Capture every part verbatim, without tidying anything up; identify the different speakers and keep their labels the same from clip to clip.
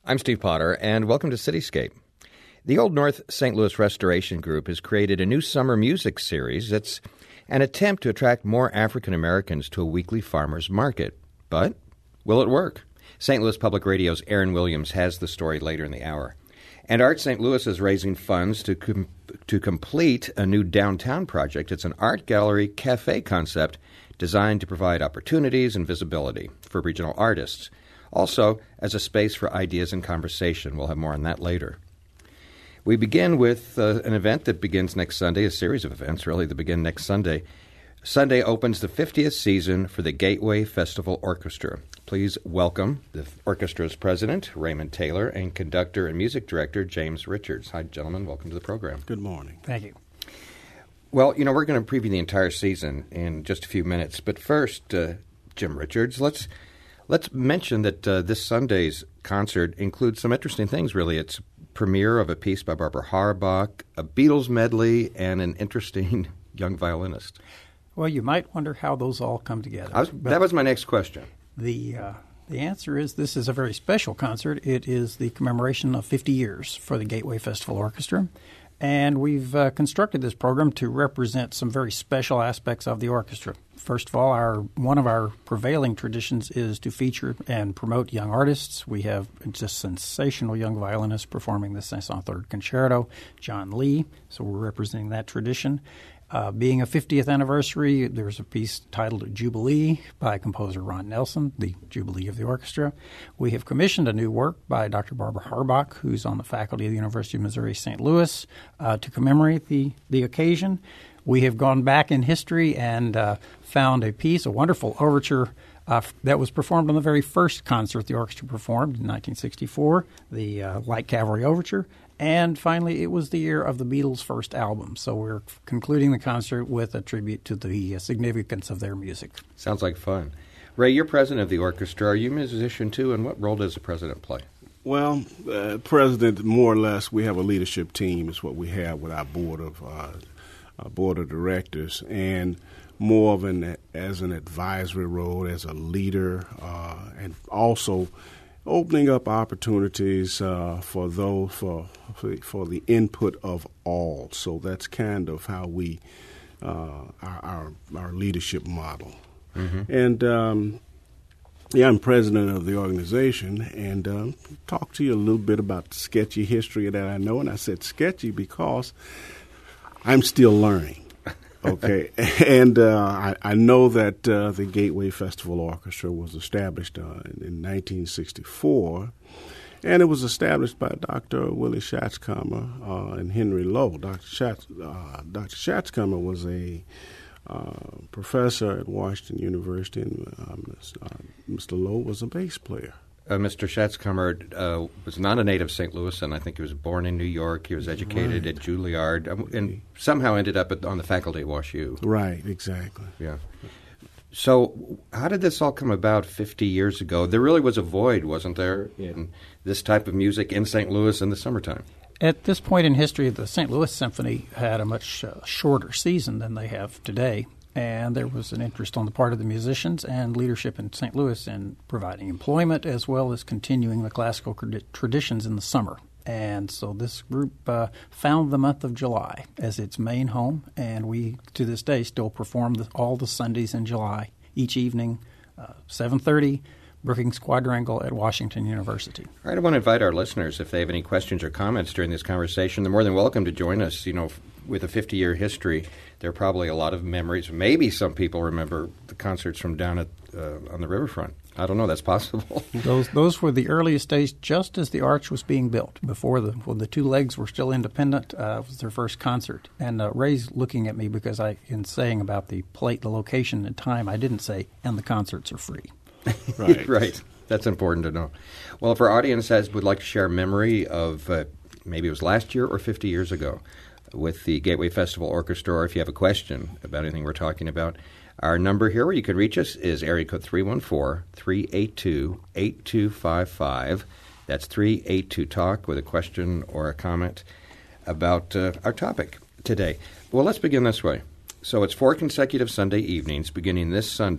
Speaker 1: I'm Steve Potter, and welcome to Cityscape. The Old North Saint Louis Restoration Group has created a new summer music series that's an attempt to attract more African Americans to a weekly farmers market. But will it work? Saint Louis Public Radio's Aaron Williams has the story later in the hour. And Art Saint Louis is raising funds to com- to complete a new downtown project. It's an art gallery cafe concept designed to provide opportunities and visibility for regional artists. Also, as a space for ideas and conversation. We'll have more on that later. We begin with uh, an event that begins next Sunday, a series of events, really, that begin next Sunday. Sunday opens the fiftieth season for the Gateway Festival Orchestra. Please welcome the orchestra's president, Raymond Taylor, and conductor and music director, James Richards. Hi, gentlemen. Welcome to the program.
Speaker 2: Good morning.
Speaker 3: Thank you.
Speaker 1: Well, you know, we're going to preview the entire season in just a few minutes. But first, uh, Jim Richards, let's... Let's mention that uh, this Sunday's concert includes some interesting things, really. It's a premiere of a piece by Barbara Harbach, a Beatles medley, and an interesting young violinist.
Speaker 3: Well, you might wonder how those all come together.
Speaker 1: I was, that was my next question.
Speaker 3: The uh, the answer is this is a very special concert. It is the commemoration of fifty years for the Gateway Festival Orchestra. And we've uh, constructed this program to represent some very special aspects of the orchestra. First of all, our one of our prevailing traditions is to feature and promote young artists. We have just sensational young violinists performing the Saint-Saëns Third Concerto, John Lee, so we're representing that tradition. Uh, being a fiftieth anniversary, there's a piece titled Jubilee by composer Ron Nelson, the Jubilee of the orchestra. We have commissioned a new work by Doctor Barbara Harbach, who's on the faculty of the University of Missouri Saint Louis, uh, to commemorate the, the occasion. We have gone back in history and uh, found a piece, a wonderful overture uh, that was performed on the very first concert the orchestra performed in nineteen sixty-four, the uh, Light Cavalry Overture. And finally, it was the year of the Beatles' first album, so we're concluding the concert with a tribute to the uh, significance of their music.
Speaker 1: Sounds like fun. Ray, you're president of the orchestra. Are you a musician, too, and what role does the president play?
Speaker 2: Well, uh, president, more or less, we have a leadership team is what we have with our board of uh, our board of directors, and more of an as an advisory role, as a leader, uh, and also opening up opportunities uh, for those for, for for the input of all. So that's kind of how we uh, our, our our leadership model. Mm-hmm. And um, yeah, I'm president of the organization, and um, talk to you a little bit about the sketchy history that I know. And I said sketchy because I'm still learning. Okay, and uh, I, I know that uh, the Gateway Festival Orchestra was established uh, in, in nineteen sixty-four, and it was established by Doctor Willie Schatzkammer uh, and Henry Lowe. Doctor Schatz, uh, Doctor Schatzkammer was a uh, professor at Washington University, and um, uh, Mister Lowe was a bass player.
Speaker 1: Uh, Mister Schatzkammer uh, was not a native Saint Louisan. I think he was born in New York. He was educated right. at Juilliard um, and somehow ended up at, on the faculty at WashU.
Speaker 2: Right, exactly.
Speaker 1: Yeah. So how did this all come about fifty years ago? There really was a void, wasn't there, in this type of music in Saint Louis in the summertime?
Speaker 3: At this point in history, the Saint Louis Symphony had a much uh, shorter season than they have today. And there was an interest on the part of the musicians and leadership in Saint Louis in providing employment as well as continuing the classical traditions in the summer. And so this group uh, found the month of July as its main home, and we, to this day, still perform the, all the Sundays in July, each evening, uh, seven thirty, Brookings Quadrangle at Washington University.
Speaker 1: All right, I want to invite our listeners, if they have any questions or comments during this conversation, they're more than welcome to join us. You know, with a fifty-year history, there are probably a lot of memories. Maybe some people remember the concerts from down at uh, on the riverfront. I don't know. That's possible.
Speaker 3: those those were the earliest days, just as the arch was being built. Before the when the two legs were still independent, uh, was their first concert. And uh, Ray's looking at me because I, in saying about the plate, the location, and time, I didn't say, and the concerts are free.
Speaker 1: Right. Right. That's important to know. Well, if our audience has would like to share a memory of uh, maybe it was last year or fifty years ago with the Gateway Festival Orchestra, or if you have a question about anything we're talking about, our number here where you can reach us is area code three one four, three eight two, eight two five five. That's three eight two talk with a question or a comment about uh, our topic today. Well, let's begin this way. So it's four consecutive Sunday evenings beginning this Sunday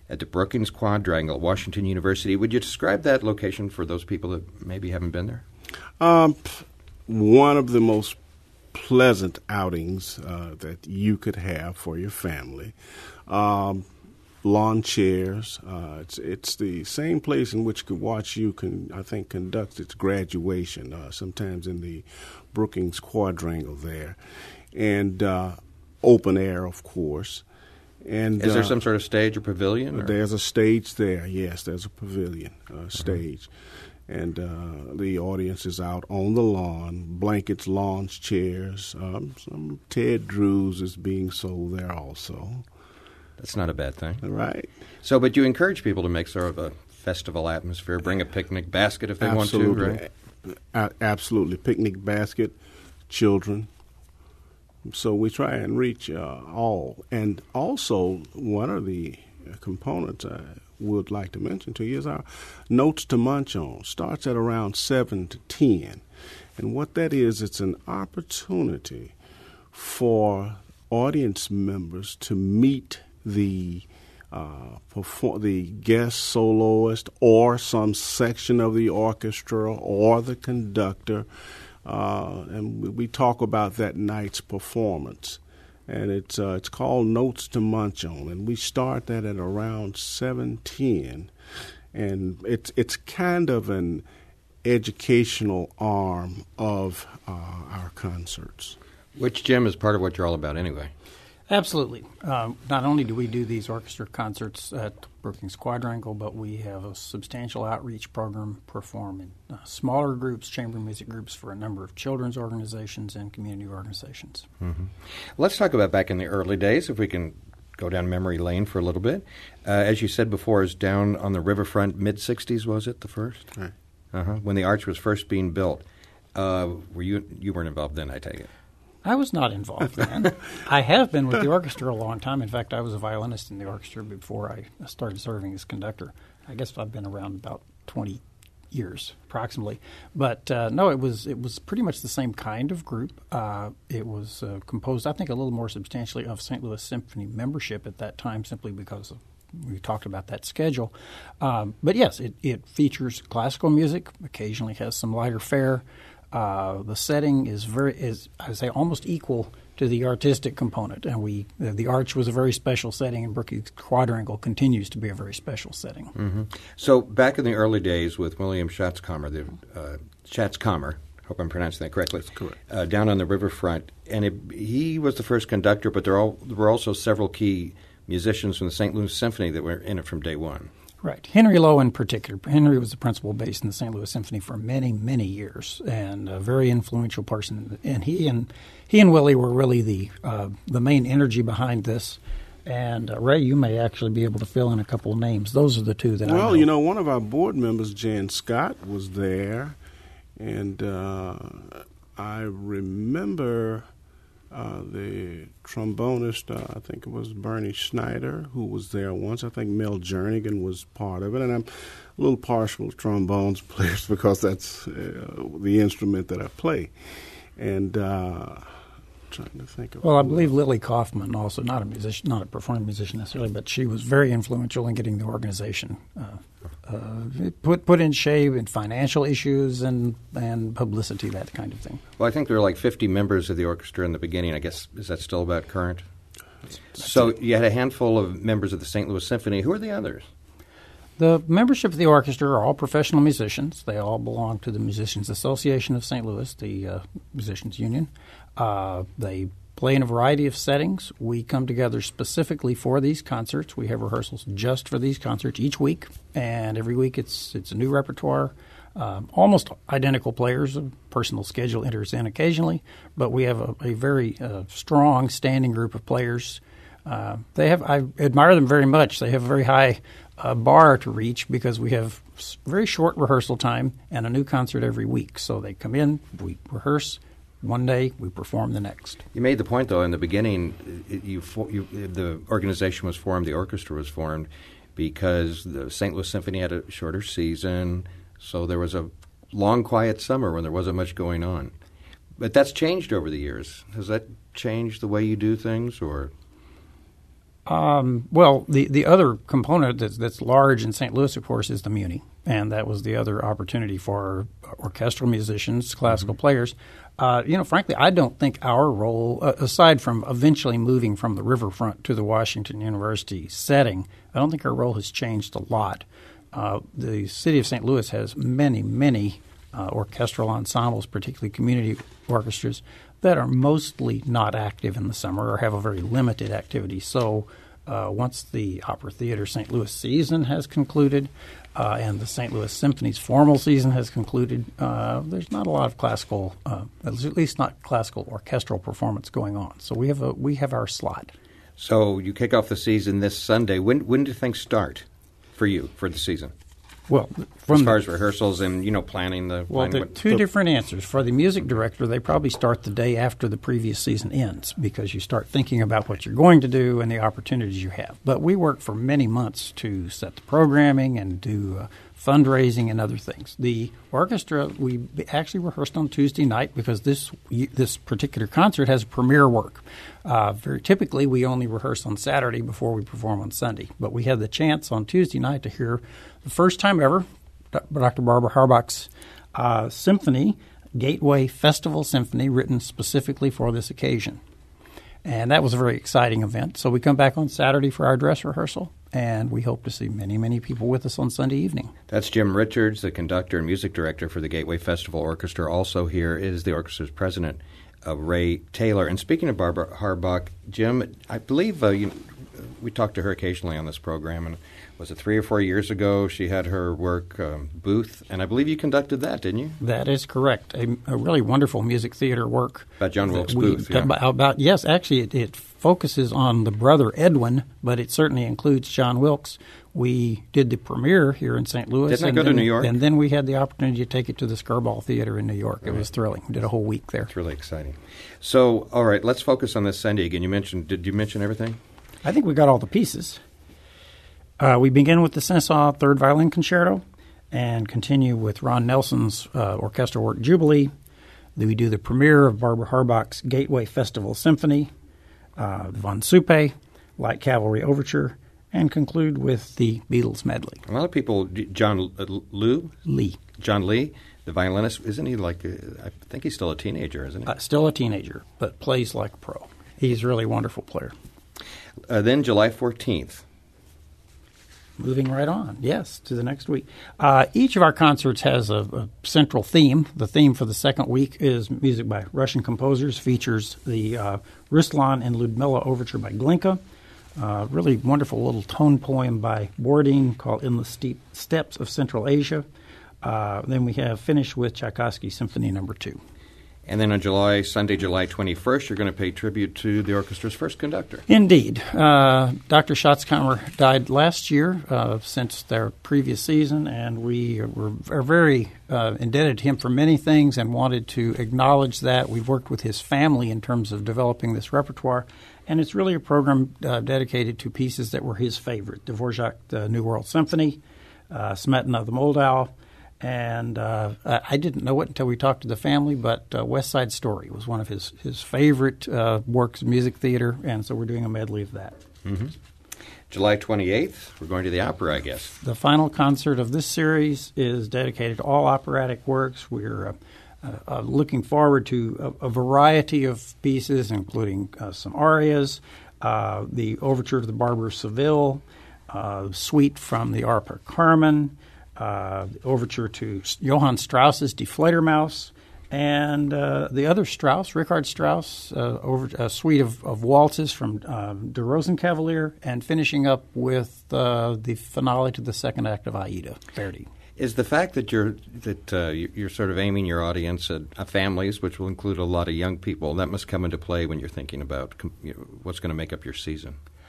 Speaker 1: at the Brookings Quadrangle, Washington University. Would you describe that location for those people that maybe haven't been there?
Speaker 2: Um, one of the most pleasant outings uh, that you could have for your family. Um, lawn chairs. Uh, it's it's the same place in which could watch you can I think conduct its graduation. Uh, sometimes in the Brookings Quadrangle there, and uh, open air, of course. And
Speaker 1: is there
Speaker 2: uh,
Speaker 1: some sort of stage or pavilion? Or?
Speaker 2: There's a stage there. Yes, there's a pavilion uh, stage. Mm-hmm. And uh, the audience is out on the lawn, blankets, lawns, chairs. Um, some Ted Drews is being sold there also.
Speaker 1: That's not a bad thing.
Speaker 2: Right.
Speaker 1: So, but you encourage people to make sort of a festival atmosphere, bring a picnic basket if they
Speaker 2: absolutely.
Speaker 1: want to, right?
Speaker 2: A- absolutely. Picnic basket, children. So we try and reach uh, all. And also, one of the components I would like to mention to you is our Notes to Munch On. Starts at around seven to ten. And what that is, it's an opportunity for audience members to meet the uh, perform the guest soloist or some section of the orchestra or the conductor, uh, and we, we talk about that night's performance. And it's uh, it's called Notes to Munch On, and we start that at around seven ten, and it's it's kind of an educational arm of uh, our concerts.
Speaker 1: Which, Jim, is part of what you're all about anyway.
Speaker 3: Absolutely. Um, not only do we do these orchestra concerts at Brookings Quadrangle, but we have a substantial outreach program, perform in uh, smaller groups, chamber music groups for a number of children's organizations and community organizations.
Speaker 1: Mm-hmm. Let's talk about back in the early days, if we can go down memory lane for a little bit. Uh, as you said before, is down on the riverfront, mid-sixties, was it, the first?
Speaker 2: Right.
Speaker 1: Uh-huh. When the arch was first being built. Uh, were you you weren't involved then, I take it?
Speaker 3: I was not involved then. I have been with the orchestra a long time. In fact, I was a violinist in the orchestra before I started serving as conductor. I guess I've been around about twenty years, approximately. But uh, no, it was it was pretty much the same kind of group. Uh, it was uh, composed, I think, a little more substantially of Saint Louis Symphony membership at that time, simply because of, we talked about that schedule. Um, but yes, it, it features classical music, occasionally has some lighter fare. Uh, the setting is very, is I would say, almost equal to the artistic component, and we uh, the Arch was a very special setting, and Brookings Quadrangle continues to be a very special setting.
Speaker 1: Mm-hmm. So back in the early days with William Schatzkammer, the uh, Schatzkammer, hope I'm pronouncing that correctly.
Speaker 2: That's correct.
Speaker 1: Uh, down on the riverfront, and it, he was the first conductor, but there, all, there were also several key musicians from the Saint Louis Symphony that were in it from day one.
Speaker 3: Right. Henry Lowe in particular. Henry was the principal bass in the Saint Louis Symphony for many, many years, and a very influential person. And he and he and Willie were really the uh, the main energy behind this. And uh, Ray, you may actually be able to fill in a couple of names. Those are the two that
Speaker 2: well,
Speaker 3: I know.
Speaker 2: Well, you know, one of our board members, Jan Scott, was there, and uh, I remember uh, the trombonist, uh, I think it was Bernie Schneider, who was there once. I think Mel Jernigan was part of it, and I'm a little partial to trombones players because that's uh, the instrument that I play. And uh, trying to think of
Speaker 3: well, I believe Lily Kaufman, also not a musician, not a performing musician necessarily, but she was very influential in getting the organization uh, uh, put put in shape, and financial issues and and publicity, that kind of thing.
Speaker 1: Well, I think there were like fifty members of the orchestra in the beginning. I guess, is that still about current? That's so it. You had a handful of members of the Saint Louis Symphony. Who are the others?
Speaker 3: The membership of the orchestra are all professional musicians. They all belong to the Musicians Association of Saint Louis, the uh, musicians union. Uh, they play in a variety of settings. We come together specifically for these concerts. We have rehearsals just for these concerts each week, and every week it's it's a new repertoire. Um, almost identical players. A personal schedule enters in occasionally, but we have a, a very uh, strong standing group of players. Uh, they have I admire them very much. They have a very high uh, bar to reach because we have very short rehearsal time and a new concert every week. So they come in, we rehearse one day, we perform the next.
Speaker 1: You made the point, though, in the beginning, it, you, you, the organization was formed, the orchestra was formed, because the Saint Louis Symphony had a shorter season, so there was a long, quiet summer when there wasn't much going on. But that's changed over the years. Has that changed the way you do things, or?
Speaker 3: Um, well, the, the other component that's, that's large in Saint Louis, of course, is the Muni. And that was the other opportunity for orchestral musicians, classical mm-hmm. players. Uh, you know, frankly, I don't think our role, uh, aside from eventually moving from the riverfront to the Washington University setting, I don't think our role has changed a lot. Uh, the city of Saint Louis has many, many uh, orchestral ensembles, particularly community orchestras, that are mostly not active in the summer or have a very limited activity. So uh, once the Opera Theater Saint Louis season has concluded, Uh, and the Saint Louis Symphony's formal season has concluded, uh, there's not a lot of classical, uh, at least not classical orchestral performance going on. So we have a we have our slot.
Speaker 1: So you kick off the season this Sunday. When when do things start for you for the season?
Speaker 3: Well, from
Speaker 1: as far as rehearsals and, you know, planning the...
Speaker 3: Well, there are two the, different answers. For the music director, they probably start the day after the previous season ends because you start thinking about what you're going to do and the opportunities you have. But we work for many months to set the programming and do uh, fundraising and other things. The orchestra, we actually rehearsed on Tuesday night because this this particular concert has premiere work. Uh, very typically, we only rehearse on Saturday before we perform on Sunday. But we had the chance on Tuesday night to hear the first time ever Doctor Barbara Harbach's uh, symphony, Gateway Festival Symphony, written specifically for this occasion. And that was a very exciting event. So we come back on Saturday for our dress rehearsal, and we hope to see many, many people with us on Sunday evening.
Speaker 1: That's Jim Richards, the conductor and music director for the Gateway Festival Orchestra. Also here is the orchestra's president, uh, Ray Taylor. And speaking of Barbara Harbach, Jim, I believe uh, you, we talked to her occasionally on this program, and was it three or four years ago she had her work um, booth, and I believe you conducted that, didn't you?
Speaker 3: That is correct. A, a really wonderful music theater work.
Speaker 1: About John Wilkes Booth, yeah.
Speaker 3: About, about, yes, actually it, it focuses on the brother Edwin, but it certainly includes John Wilkes. We did the premiere here in Saint Louis.
Speaker 1: Didn't I go
Speaker 3: then,
Speaker 1: to New York?
Speaker 3: And then we had the opportunity to take it to the Skirball Theater in New York. It right. was thrilling. We did a whole week there.
Speaker 1: It's really exciting. So, all right, let's focus on this Sunday again. You mentioned, did you mention everything?
Speaker 3: I think we got all the pieces. Uh, we begin with the Seneschal Third Violin Concerto and continue with Ron Nelson's uh, orchestral work Jubilee. Then we do the premiere of Barbara Harbach's Gateway Festival Symphony, uh, the Von Suppe, Light Cavalry Overture, and conclude with the Beatles medley.
Speaker 1: A lot of people, John uh, Liu?
Speaker 3: Lee.
Speaker 1: John Lee, the violinist, isn't he like, a, I think he's still a teenager, isn't he?
Speaker 3: Uh, still a teenager, but plays like a pro. He's a really wonderful player.
Speaker 1: Uh, then July fourteenth.
Speaker 3: Moving right on, yes, to the next week. Uh, each of our concerts has a, a central theme. The theme for the second week is music by Russian composers, features the uh, Ruslan and Ludmilla Overture by Glinka, uh, really wonderful little tone poem by Borodin called In the Steep Steppes of Central Asia. Uh, then we have finished with Tchaikovsky Symphony Number Two.
Speaker 1: And then on July, Sunday, July twenty-first, you're going to pay tribute to the orchestra's first conductor.
Speaker 3: Indeed. Uh, Doctor Schatzkammer died last year uh, since their previous season, and we were, are very uh, indebted to him for many things and wanted to acknowledge that. We've worked with his family in terms of developing this repertoire, and it's really a program uh, dedicated to pieces that were his favorite. Dvorak, the New World Symphony, uh, Smetana, the Moldau, And uh, I didn't know it until we talked to the family, but uh, West Side Story was one of his, his favorite uh, works, music theater, and so we're doing a medley of that.
Speaker 1: Mm-hmm. July twenty-eighth, we're going to the opera, I guess.
Speaker 3: The final concert of this series is dedicated to all operatic works. We're uh, uh, looking forward to a, a variety of pieces, including uh, some arias, uh, the Overture to the Barber of Seville, uh, suite from the Opera Carmen, Uh, the overture to Johann Strauss's Die Fledermaus, and uh, the other Strauss, Richard Strauss, uh, over, a suite of, of waltzes from uh, Der Rosenkavalier, and finishing up with uh, the finale to the second act of Aida, Verdi.
Speaker 1: Is the fact that you're that uh, you're sort of aiming your audience at uh, families, which will include a lot of young people, that must come into play when you're thinking about you know, what's going to make up your season?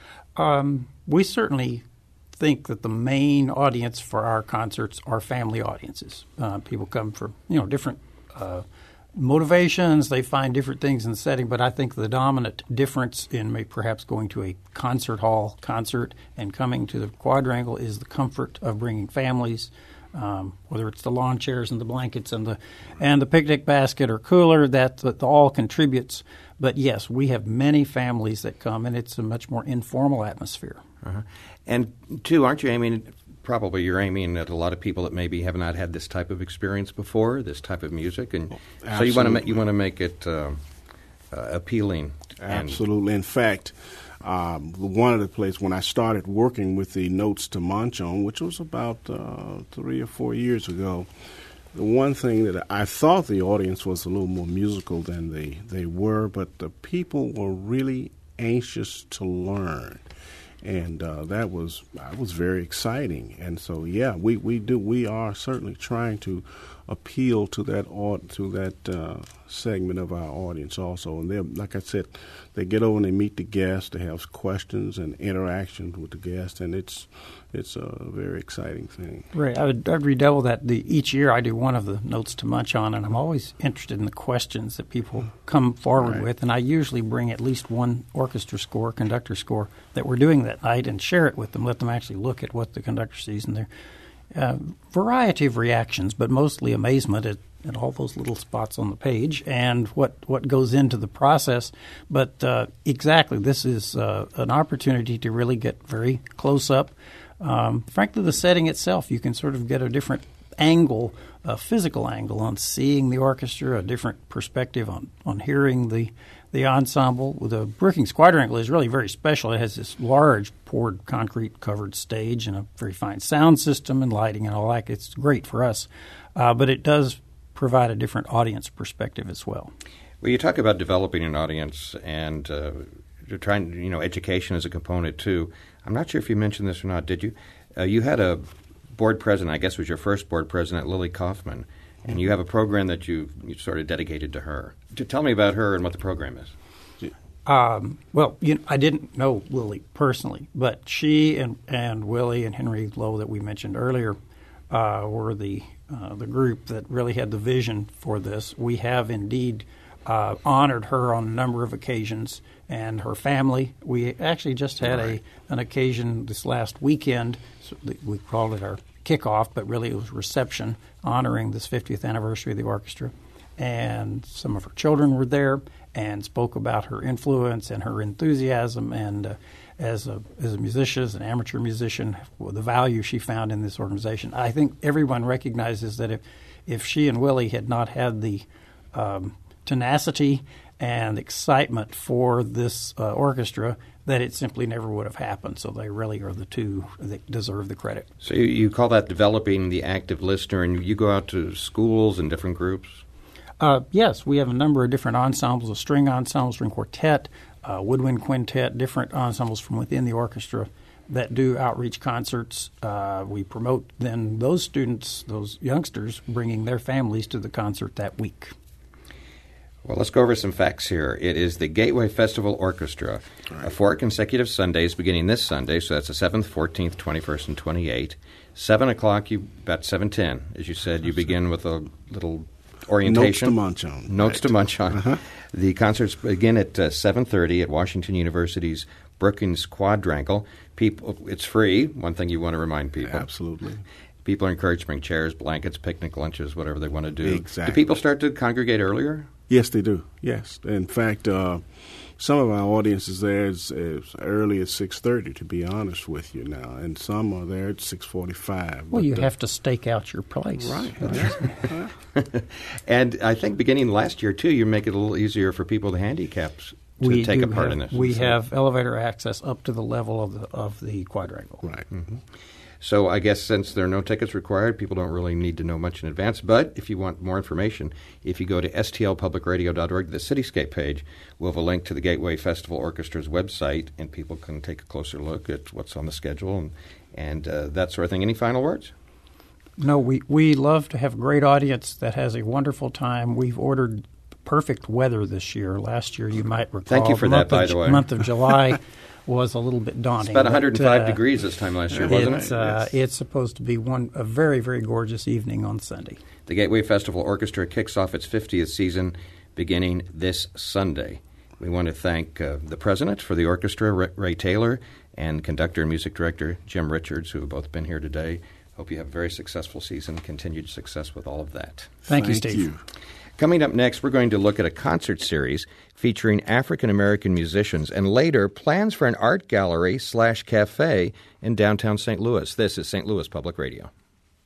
Speaker 3: Um, we certainly think that the main audience for our concerts are family audiences. Uh, people come for you know different uh, motivations. They find different things in the setting, but I think the dominant difference in maybe perhaps going to a concert hall concert and coming to the Quadrangle is the comfort of bringing families. Um, whether it's the lawn chairs and the blankets and the and the picnic basket or cooler, that, that all contributes. But yes, we have many families that come, and it's a much more informal atmosphere.
Speaker 1: Uh-huh. And too, aren't you aiming? Probably you're aiming at a lot of people that maybe have not had this type of experience before, this type of music, and
Speaker 2: oh,
Speaker 1: so you want to ma- you want to make it uh, uh, appealing.
Speaker 2: Absolutely. In fact, um, one of the places when I started working with the Notes to Munch On, which was about uh, three or four years ago, the one thing that I thought the audience was a little more musical than they, they were, but the people were really anxious to learn. And uh, that was that was very exciting. And so, yeah, we, we do we are certainly trying to appeal to that to that uh, segment of our audience also. And they, like I said, they get over and they meet the guests. They have questions and interactions with the guests, and it's it's a very exciting thing.
Speaker 3: Right. I would I'd redouble that. The, each year I do one of the Notes to Munch On, and I'm always interested in the questions that people come forward
Speaker 2: Right.
Speaker 3: with. And I usually bring at least one orchestra score, conductor score that we're doing that night and share it with them, let them actually look at what the conductor sees in there. Uh, variety of reactions, but mostly amazement at, at all those little spots on the page and what, what goes into the process. But uh, exactly, this is uh, an opportunity to really get very close up. Um, frankly, the setting itself, you can sort of get a different angle, a physical angle on seeing the orchestra, a different perspective on, on hearing the the ensemble. The Brookings Quadrangle is really very special. It has this large poured concrete covered stage and a very fine sound system and lighting and all that. It's great for us, uh, but it does provide a different audience perspective as well.
Speaker 1: Well, you talk about developing an audience and uh, you're trying, you know, education is a component too. I'm not sure if you mentioned this or not. Did you? Uh, you had a board president, I guess it was your first board president, Lily Kaufman, and you have a program that you, you sort of dedicated to her. To tell me about her and what the program is.
Speaker 3: Um, well, you know, I didn't know Lily personally, but she and, and Willie and Henry Lowe that we mentioned earlier uh, were the uh, the group that really had the vision for this. We have indeed uh, honored her on a number of occasions, and her family. We actually just had a an occasion this last weekend. So we called it our kickoff, but really it was reception honoring this fiftieth anniversary of the orchestra. And some of her children were there and spoke about her influence and her enthusiasm and uh, as a as a musician, as an amateur musician, the value she found in this organization. I think everyone recognizes that if, if she and Willie had not had the um, tenacity and excitement for this uh, orchestra, that it simply never would have happened. So they really are the two that deserve the credit.
Speaker 1: So you, you call that developing the active listener, and you go out to schools and different groups?
Speaker 3: Uh, yes, we have a number of different ensembles, a string ensemble, string quartet, uh, woodwind quintet, different ensembles from within the orchestra that do outreach concerts. Uh, we promote then those students, those youngsters, bringing their families to the concert that week.
Speaker 1: Well, let's go over some facts here. It is the Gateway Festival Orchestra, right. uh, four consecutive Sundays beginning this Sunday, so that's the seventh, fourteenth, twenty-first, and twenty-eighth. seven o'clock, you, about seven ten, as you said, you begin with a little orientation.
Speaker 2: Notes to Munch On.
Speaker 1: Notes
Speaker 2: right.
Speaker 1: to Munch On.
Speaker 2: Uh-huh.
Speaker 1: The concerts begin at uh, seven thirty at Washington University's Brookings Quadrangle. People, it's free, one thing you want to remind people.
Speaker 2: Absolutely.
Speaker 1: People are encouraged to bring chairs, blankets, picnic lunches, whatever they want to do.
Speaker 2: Exactly.
Speaker 1: Do people start to congregate earlier?
Speaker 2: Yes, they do. Yes. In fact, uh, some of our audiences there is as early as six thirty, to be honest with you now, and some are there at six forty-five.
Speaker 3: Well,
Speaker 2: but,
Speaker 3: you
Speaker 2: uh,
Speaker 3: have to stake out your place.
Speaker 2: Right.
Speaker 1: And I think beginning last year, too, you make it a little easier for people with handicaps to
Speaker 3: we
Speaker 1: take
Speaker 3: do
Speaker 1: a part
Speaker 3: have,
Speaker 1: in this.
Speaker 3: We
Speaker 1: so.
Speaker 3: have elevator access up to the level of the, of the quadrangle.
Speaker 2: Right.
Speaker 1: Mm-hmm. So I guess since there are no tickets required, people don't really need to know much in advance. But if you want more information, if you go to S T L public radio dot org, the Cityscape page, we'll have a link to the Gateway Festival Orchestra's website, and people can take a closer look at what's on the schedule and, and uh, that sort of thing. Any final words?
Speaker 3: No, we, we love to have a great audience that has a wonderful time. We've ordered perfect weather this year. Last year, you might recall.
Speaker 1: Thank you for that, by the way.
Speaker 3: The month of July was a little bit daunting.
Speaker 1: It's about one hundred five
Speaker 3: but, uh,
Speaker 1: degrees this time last year, wasn't
Speaker 3: it's,
Speaker 1: it?
Speaker 3: Uh,
Speaker 2: Yes.
Speaker 3: It's supposed to be one a very, very gorgeous evening on Sunday.
Speaker 1: The Gateway Festival Orchestra kicks off its fiftieth season beginning this Sunday. We want to thank uh, the president for the orchestra, Ray Taylor, and conductor and music director Jim Richards, who have both been here today. Hope you have a very successful season, continued success with all of that.
Speaker 3: Thank,
Speaker 2: Thank
Speaker 3: you, Steve.
Speaker 2: you.
Speaker 1: Coming up next, we're going to look at a concert series featuring African-American musicians and later plans for an art gallery slash cafe in downtown Saint Louis. This is Saint Louis Public Radio.